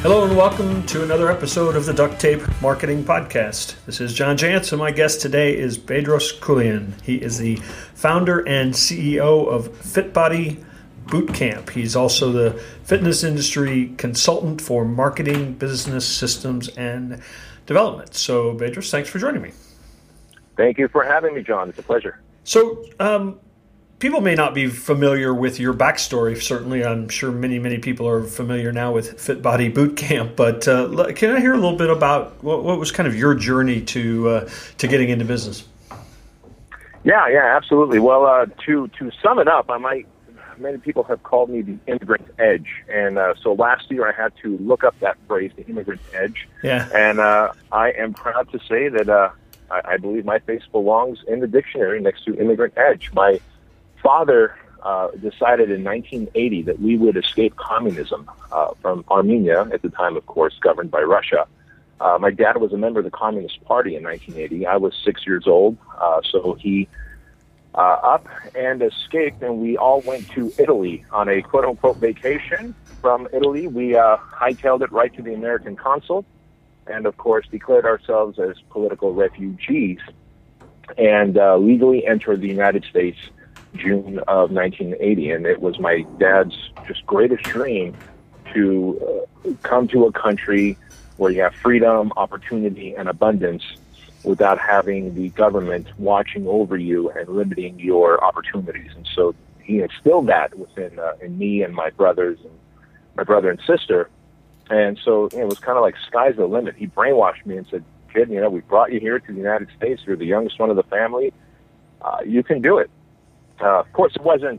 Hello and welcome to another episode of the Duct Tape Marketing Podcast. This is John Jantsch, and my guest today is Bedros Keuilian. He is the founder and CEO of FitBody Bootcamp. He's also the fitness industry consultant for marketing, business systems, and development. So, Bedros, thanks for joining me. Thank you for having me, John. It's a pleasure. So, people may not be familiar with your backstory. Certainly, I'm sure many people are familiar now with FitBody Bootcamp. But can I hear a little bit about what was kind of your journey to getting into business? Yeah, absolutely. Well, to sum it up, many people have called me the immigrant edge, and so last year I had to look up that phrase, the immigrant edge. Yeah. And I am proud to say that I believe my face belongs in the dictionary next to immigrant edge. My father decided in 1980 that we would escape communism from Armenia, at the time, of course, governed by Russia. My dad was a member of the Communist Party in 1980. I was 6 years old, so he up and escaped, and we all went to Italy on a quote-unquote vacation. From Italy, we hightailed it right to the American consul, and, of course, declared ourselves as political refugees and legally entered the United States June of 1980, and it was my dad's just greatest dream to come to a country where you have freedom, opportunity, and abundance without having the government watching over you and limiting your opportunities. And so he instilled that within in me and my brother and sister. And so it was kind of like sky's the limit. He brainwashed me and said, "Kid, we brought you here to the United States. You're the youngest one of the family. You can do it." Of course, it wasn't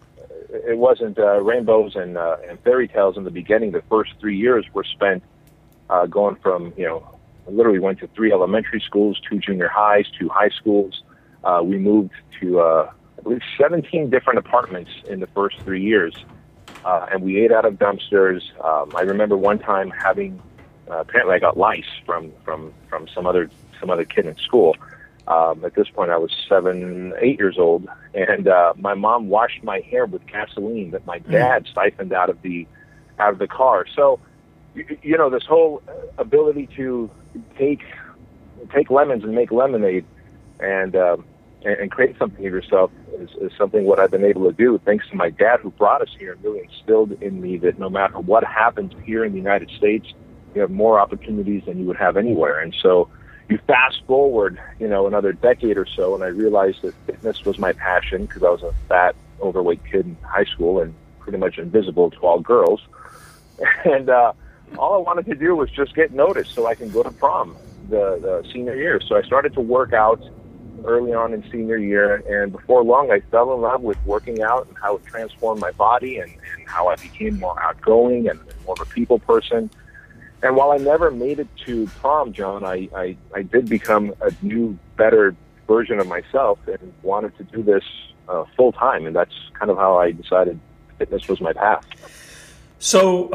rainbows and fairy tales in the beginning. The first 3 years were spent going from, I literally went to 3 elementary schools, 2 junior highs, 2 high schools. We moved to, I believe, 17 different apartments in the first 3 years, and we ate out of dumpsters. I remember one time having, apparently I got lice from some other kid in school. At this point, I was 8 years old, and my mom washed my hair with gasoline that my dad siphoned out of the car. So, this whole ability to take lemons and make lemonade and create something of yourself is something what I've been able to do thanks to my dad, who brought us here and really instilled in me that no matter what happens here in the United States, you have more opportunities than you would have anywhere. And so you fast forward, another decade or so, and I realized that fitness was my passion because I was a fat, overweight kid in high school and pretty much invisible to all girls. And all I wanted to do was just get noticed so I can go to prom the senior year. So I started to work out early on in senior year, and before long I fell in love with working out and how it transformed my body and how I became more outgoing and more of a people person. And while I never made it to prom, John, I did become a new, better version of myself and wanted to do this full time. And that's kind of how I decided fitness was my path. So,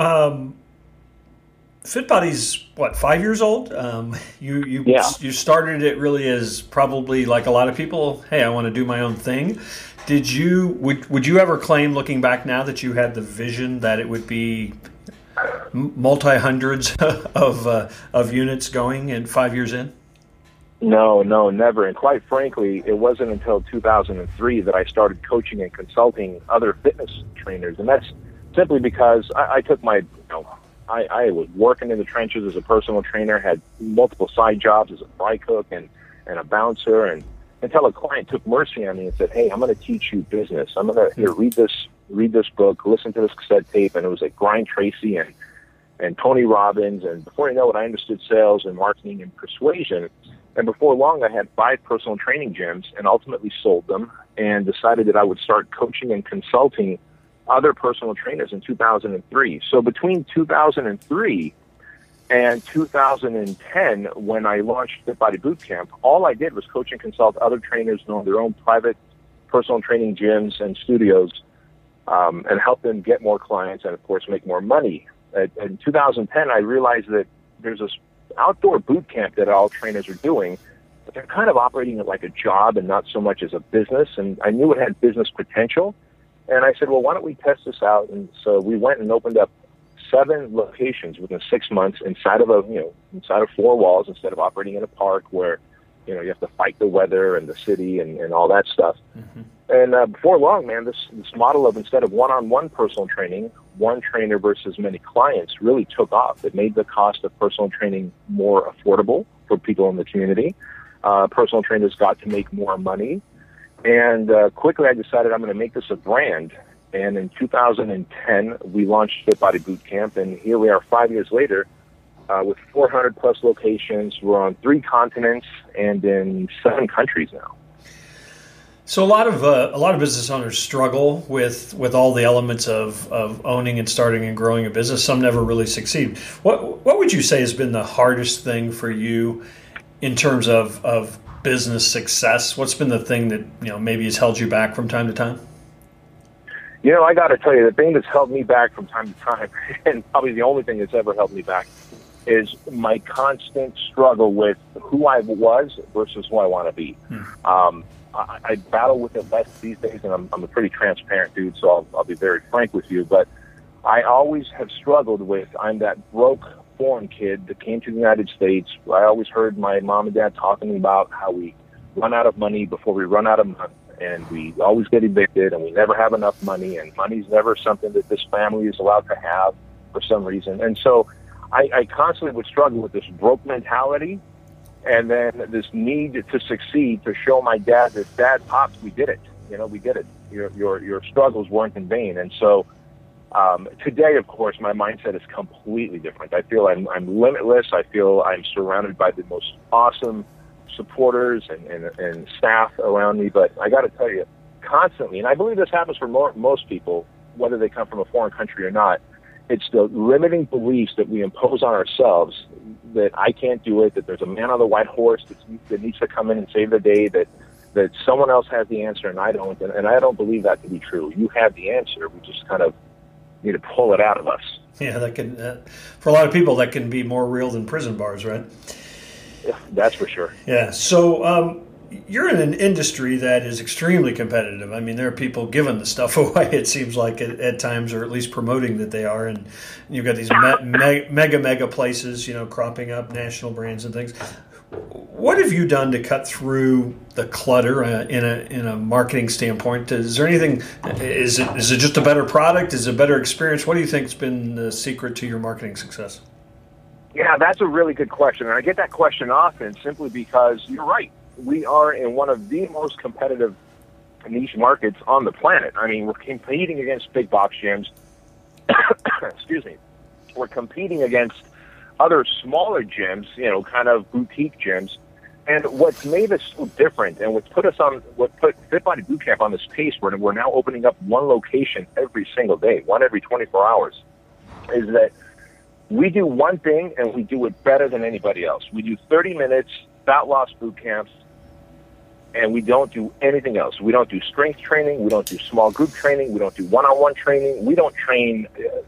FitBody's 5 years old? You started it really as probably like a lot of people. Hey, I want to do my own thing. Would you ever claim, looking back now, that you had the vision that it would be multi-hundreds of units going in 5 years in? No, never. And quite frankly, it wasn't until 2003 that I started coaching and consulting other fitness trainers. And that's simply because I took my, I was working in the trenches as a personal trainer, had multiple side jobs as a fry cook and a bouncer, and until a client took mercy on me and said, "Hey, I'm going to teach you business. I'm going to read this book, listen to this cassette tape," and it was like Brian Tracy and Tony Robbins, and before you know it, I understood sales and marketing and persuasion. And before long, I had 5 personal training gyms and ultimately sold them and decided that I would start coaching and consulting other personal trainers in 2003. So between 2003 and 2010, when I launched FitBody Bootcamp, all I did was coach and consult other trainers who own their own private personal training gyms and studios, and help them get more clients and, of course, make more money. In 2010, I realized that there's this outdoor boot camp that all trainers are doing, but they're kind of operating it like a job and not so much as a business. And I knew it had business potential. And I said, well, why don't we test this out? And so we went and opened up 7 locations within 6 months inside of inside of 4 walls, instead of operating in a park where, you have to fight the weather and the city and all that stuff. Mm-hmm. And before long, man, this model of, instead of one-on-one personal training, one trainer versus many clients, really took off. It made the cost of personal training more affordable for people in the community. Personal trainers got to make more money. And quickly I decided I'm going to make this a brand. And in 2010, we launched Fit Body Boot Camp. And here we are 5 years later with 400 plus locations. We're on 3 continents and in 7 countries now. So a lot of business owners struggle with all the elements of owning and starting and growing a business. Some never really succeed. What would you say has been the hardest thing for you in terms of business success? What's been the thing that maybe has held you back from time to time? I got to tell you, the thing that's held me back from time to time, and probably the only thing that's ever held me back, is my constant struggle with who I was versus who I want to be. I battle with it less these days, and I'm a pretty transparent dude, so I'll be very frank with you. But I always have struggled with, I'm that broke foreign kid that came to the United States. I always heard my mom and dad talking about how we run out of money before we run out of money, and we always get evicted, and we never have enough money, and money's never something that this family is allowed to have for some reason. And so I constantly would struggle with this broke mentality, and then this need to succeed, to show my dad that, Dad, Pops, we did it. We did it. Your struggles weren't in vain. And so today, of course, my mindset is completely different. I feel I'm limitless. I feel I'm surrounded by the most awesome supporters and staff around me. But I got to tell you, constantly, and I believe this happens for most people, whether they come from a foreign country or not, it's the limiting beliefs that we impose on ourselves, that I can't do it, that there's a man on the white horse that needs to come in and save the day, that someone else has the answer and I don't. And I don't believe that to be true. You have the answer. We just kind of need to pull it out of us. Yeah, that can, for a lot of people, that can be more real than prison bars, right? Yeah, that's for sure. Yeah. So you're in an industry that is extremely competitive. I mean, there are people giving the stuff away, it seems like, at times, or at least promoting that they are. And you've got these mega places, cropping up, national brands and things. What have you done to cut through the clutter in a marketing standpoint? Is there anything? Is it just a better product? Is it a better experience? What do you think has been the secret to your marketing success? Yeah, that's a really good question. And I get that question often simply because you're right. We are in one of the most competitive niche markets on the planet. I mean, we're competing against big box gyms. Excuse me. We're competing against other smaller gyms, kind of boutique gyms. And what's made us so different, and what put Fit Body Boot Camp on this pace where we're now opening up one location every single day, one every 24 hours, is that we do one thing and we do it better than anybody else. We do 30 minutes fat loss boot camps, and we don't do anything else. We don't do strength training. We don't do small group training. We don't do one-on-one training. We don't train,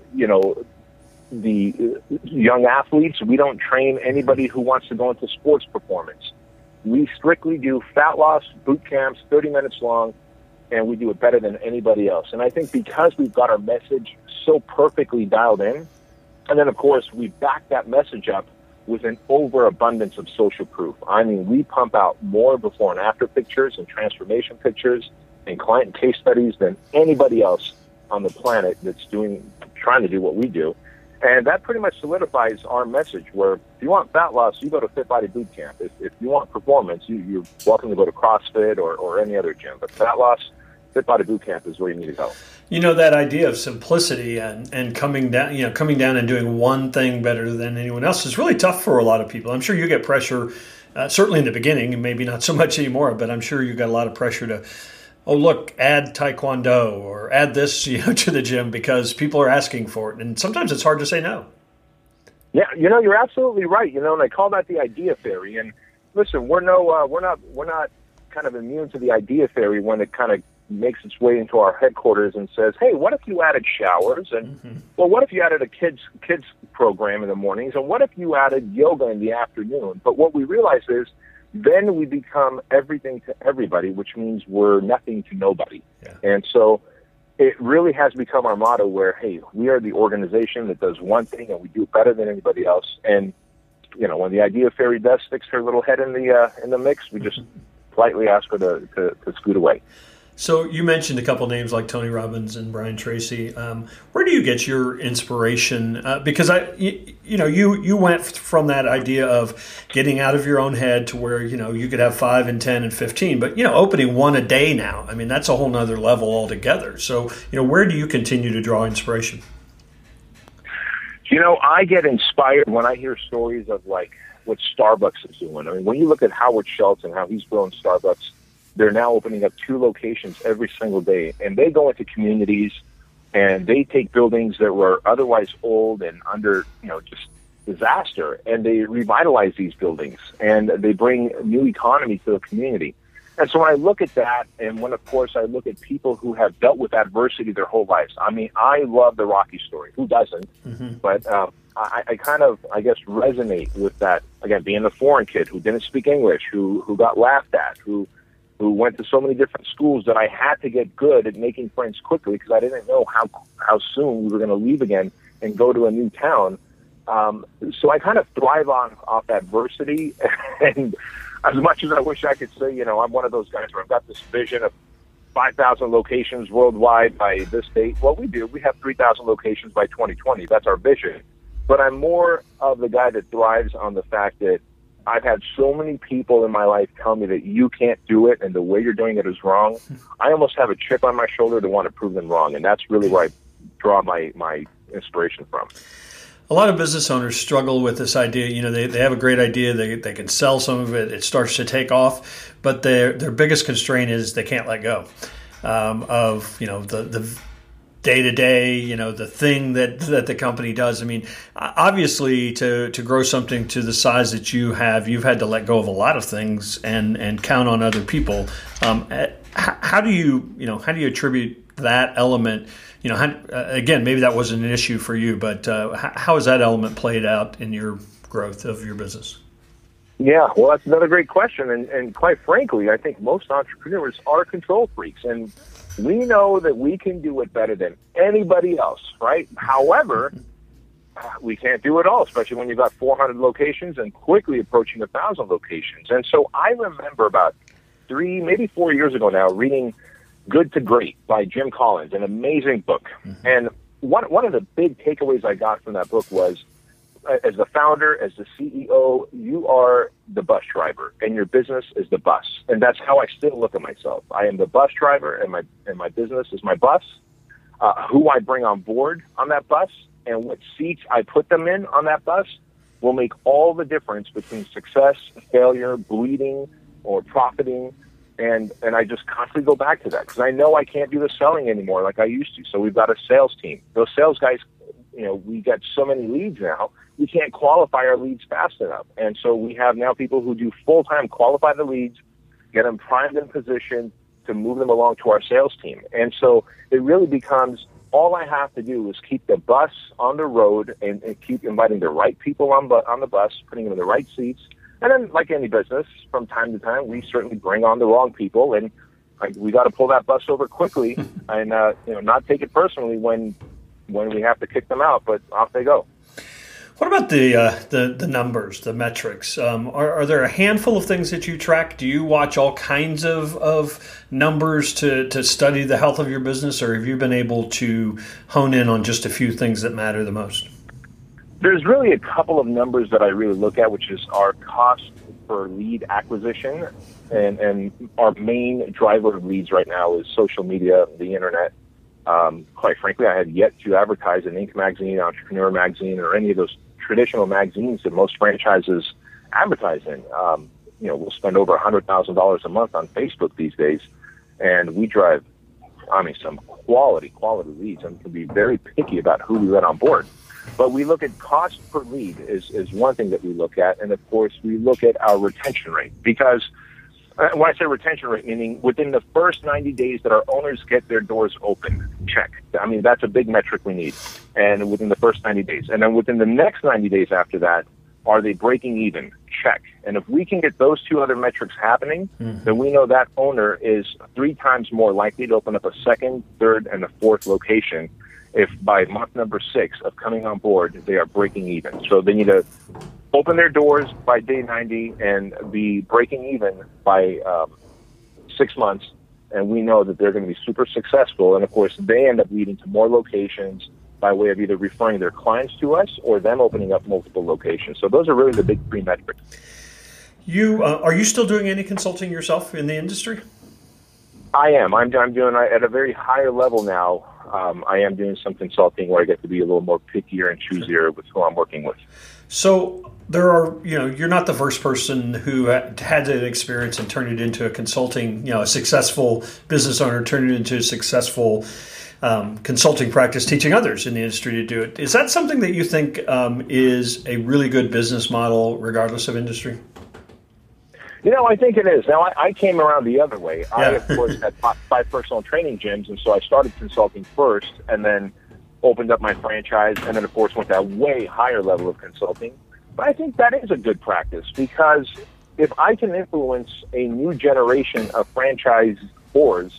the young athletes. We don't train anybody who wants to go into sports performance. We strictly do fat loss boot camps, 30 minutes long, and we do it better than anybody else. And I think because we've got our message so perfectly dialed in, and then, of course, we back that message up with an overabundance of social proof. I mean, we pump out more before and after pictures and transformation pictures and client case studies than anybody else on the planet that's trying to do what we do. And that pretty much solidifies our message, where if you want fat loss, you go to Fit Body Boot Camp. If you want performance, you're welcome to go to CrossFit or any other gym. But fat loss, Fit Body Boot Camp is where you need to go. That idea of simplicity and coming down and doing one thing better than anyone else is really tough for a lot of people. I'm sure you get pressure, certainly in the beginning, and maybe not so much anymore, but I'm sure you got a lot of pressure to, add Taekwondo or add this, to the gym because people are asking for it. And sometimes it's hard to say no. Yeah, you're absolutely right. And I call that the idea fairy. And listen, we're not kind of immune to the idea fairy when it kind of makes its way into our headquarters and says, hey, what if you added showers? And, well, what if you added a kids program in the mornings? And what if you added yoga in the afternoon? But what we realize is then we become everything to everybody, which means we're nothing to nobody. Yeah. And so it really has become our motto where, hey, we are the organization that does one thing and we do it better than anybody else. And, when the idea fairy dust sticks her little head in the mix, we just politely ask her to scoot away. So you mentioned a couple names like Tony Robbins and Brian Tracy. Where do you get your inspiration? Because you went from that idea of getting out of your own head to where you could have 5 and 10 and 15, but opening one a day now. I mean, that's a whole nother level altogether. So where do you continue to draw inspiration? I get inspired when I hear stories of like what Starbucks is doing. I mean, when you look at Howard Schultz and how he's grown Starbucks. They're now opening up 2 locations every single day, and they go into communities and they take buildings that were otherwise old and under, just disaster, and they revitalize these buildings and they bring new economy to the community. And so when I look at that, and when, of course, I look at people who have dealt with adversity their whole lives, I mean, I love the Rocky story. Who doesn't? Mm-hmm. But I kind of, I guess, resonate with that, again, being a foreign kid who didn't speak English, who got laughed at, who went to so many different schools that I had to get good at making friends quickly because I didn't know how soon we were going to leave again and go to a new town. So I kind of thrive off adversity. And as much as I wish I could say, I'm one of those guys where I've got this vision of 5,000 locations worldwide by this date. Well, we do. We have 3,000 locations by 2020. That's our vision. But I'm more of the guy that thrives on the fact that I've had so many people in my life tell me that you can't do it and the way you're doing it is wrong. I almost have a chip on my shoulder to want to prove them wrong, and that's really where I draw my inspiration from. A lot of business owners struggle with this idea. They have a great idea. They can sell some of it. It starts to take off, but their biggest constraint is they can't let go of the day-to-day, the thing that the company does. I mean, obviously, to grow something to the size that you've had to let go of a lot of things and count on other people. How do you attribute that element? Again, maybe that wasn't an issue for you, but how has that element played out in your growth of your business? Yeah, well, that's another great question. And quite frankly, I think most entrepreneurs are control freaks. And we know that we can do it better than anybody else, right? However, we can't do it all, especially when you've got 400 locations and quickly approaching 1,000 locations. And so I remember about 3, maybe 4 years ago now, reading Good to Great by Jim Collins, an amazing book. Mm-hmm. And one of the big takeaways I got from that book was, as the founder, as the CEO, you are the bus driver, and your business is the bus. And that's how I still look at myself. I am the bus driver, and my business is my bus. Who I bring on board on that bus and what seats I put them in on that bus will make all the difference between success, failure, bleeding, or profiting. And I just constantly go back to that because I know I can't do the selling anymore like I used to. So we've got a sales team. Those sales guys, we got so many leads now, we can't qualify our leads fast enough. And so we have now people who do full-time qualify the leads, get them primed in position to move them along to our sales team. And so it really becomes all I have to do is keep the bus on the road and keep inviting the right people on the bus, putting them in the right seats. And then, like any business, from time to time, we certainly bring on the wrong people, and we got to pull that bus over quickly and not take it personally when we have to kick them out. But off they go. What about the numbers, the metrics? Are there a handful of things that you track? Do you watch all kinds of numbers to study the health of your business, or have you been able to hone in on just a few things that matter the most? There's really a couple of numbers that I really look at, which is our cost per lead acquisition. And our main driver of leads right now is social media, the internet. Quite frankly, I have yet to advertise in Inc. magazine, Entrepreneur magazine, or any of those traditional magazines that most franchises advertise in. We'll spend over $100,000 a month on Facebook these days, and we drive, some quality leads, and can be very picky about who we let on board. But we look at cost per lead is one thing that we look at. And, of course, we look at our retention rate. Because when I say retention rate, meaning within the first 90 days that our owners get their doors open, check. That's a big metric we need. And within the first 90 days. And then within the next 90 days after that, are they breaking even? check. And if we can get those two other metrics happening, then we know that owner is 3 times more likely to open up a second, third, and a fourth location if by month number 6 of coming on board, they are breaking even. So they need to open their doors by day 90 and be breaking even by 6 months. And we know that they're going to be super successful. And, of course, they end up leading to more locations by way of either referring their clients to us or them opening up multiple locations. So those are really the big 3 metrics. Are you still doing any consulting yourself in the industry? I am. I'm doing at a very higher level now. I am doing some consulting where I get to be a little more pickier and choosier with who I'm working with. So there are, you're not the first person who had that experience and turned it into a consulting, a successful business owner turned it into a successful consulting practice, teaching others in the industry to do it. Is that something that you think is a really good business model, regardless of industry? I think it is. Now, I came around the other way. I, of course, had 5 personal training gyms, and so I started consulting first and then opened up my franchise and then, of course, went to a way higher level of consulting. But I think that is a good practice because if I can influence a new generation of franchisors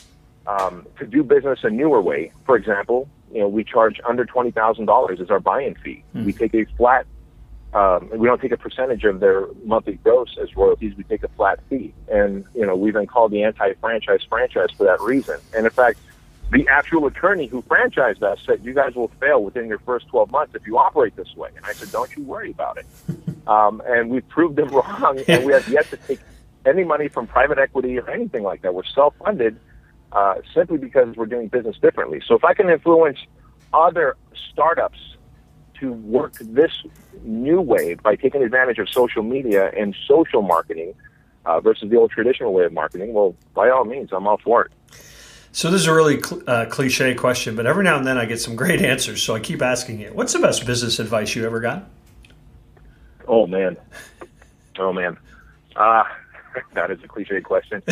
to do business a newer way, for example, we charge under $20,000 as our buy-in fee. We take a flat we don't take a percentage of their monthly gross as royalties. We take a flat fee. And, we've been called the anti-franchise franchise for that reason. And, in fact, the actual attorney who franchised us said, you guys will fail within your first 12 months if you operate this way. And I said, don't you worry about it. And we proved them wrong, and we have yet to take any money from private equity or anything like that. We're self-funded simply because we're doing business differently. So if I can influence other startups to work this new way by taking advantage of social media and social marketing versus the old traditional way of marketing, well, by all means, I'm all for it. So this is a really cliche question, but every now and then I get some great answers, so I keep asking it. What's the best business advice you ever got? Oh, man. That is a cliche question.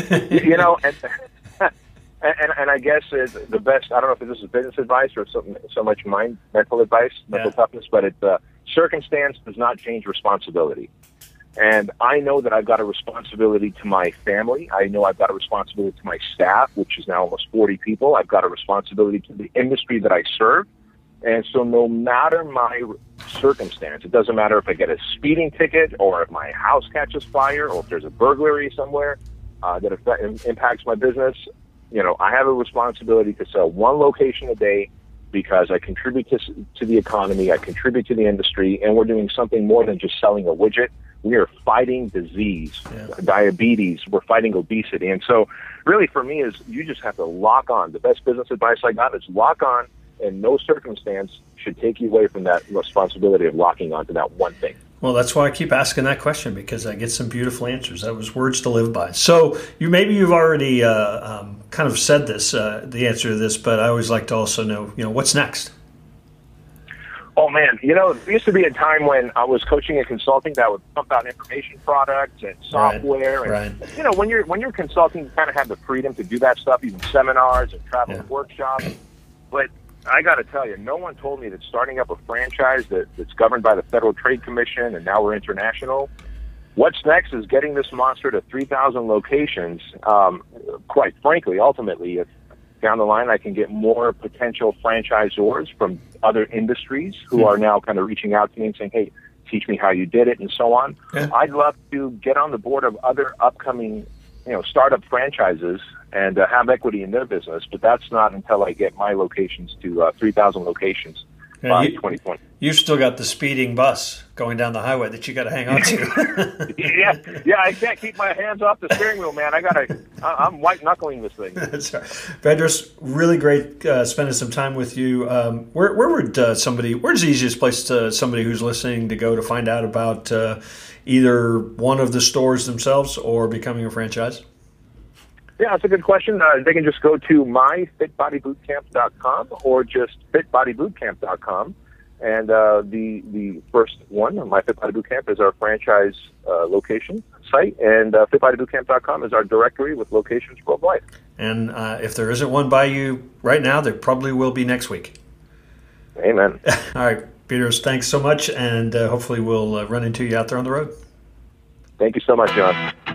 And I guess is the best, I don't know if this is business advice or so much mental advice, mental toughness, but it's circumstance does not change responsibility. And I know that I've got a responsibility to my family. I know I've got a responsibility to my staff, which is now almost 40 people. I've got a responsibility to the industry that I serve. And so no matter my circumstance, it doesn't matter if I get a speeding ticket or if my house catches fire or if there's a burglary somewhere that impacts my business, I have a responsibility to sell 1 location a day because I contribute to the economy, I contribute to the industry, and we're doing something more than just selling a widget. We are fighting disease, diabetes, we're fighting obesity. And so really for me is you just have to lock on. The best business advice I got is lock on, and no circumstance should take you away from that responsibility of locking on to that one thing. Well, that's why I keep asking that question, because I get some beautiful answers. That was words to live by. So you've already kind of said this, the answer to this, but I always like to also know, what's next? Oh, man. There used to be a time when I was coaching and consulting that would pump out information products and software. Right. And, when you're consulting, you kind of have the freedom to do that stuff, even seminars and travel and workshops. But I got to tell you, no one told me that starting up a franchise that's governed by the Federal Trade Commission, and now we're international, what's next is getting this monster to 3,000 locations. Quite frankly, ultimately, if down the line I can get more potential franchisors from other industries who are now kind of reaching out to me and saying, hey, teach me how you did it and so on. Yeah. I'd love to get on the board of other upcoming startup franchises and have equity in their business, but that's not until I get my locations to 3,000 locations by 2020. You've still got the speeding bus going down the highway that you got to hang on to. yeah, I can't keep my hands off the steering wheel, man. I'm white knuckling this thing. That's right. Bedros, really great spending some time with you. Where's the easiest place to somebody who's listening to go to find out about either one of the stores themselves or becoming a franchise? Yeah, that's a good question. They can just go to myfitbodybootcamp.com or just fitbodybootcamp.com. And the first one, My Fit Body Bootcamp, is our franchise location site, and fitbodybootcamp.com is our directory with locations worldwide. And if there isn't one by you right now, there probably will be next week. Amen. All right, Bedros, thanks so much, and hopefully we'll run into you out there on the road. Thank you so much, John.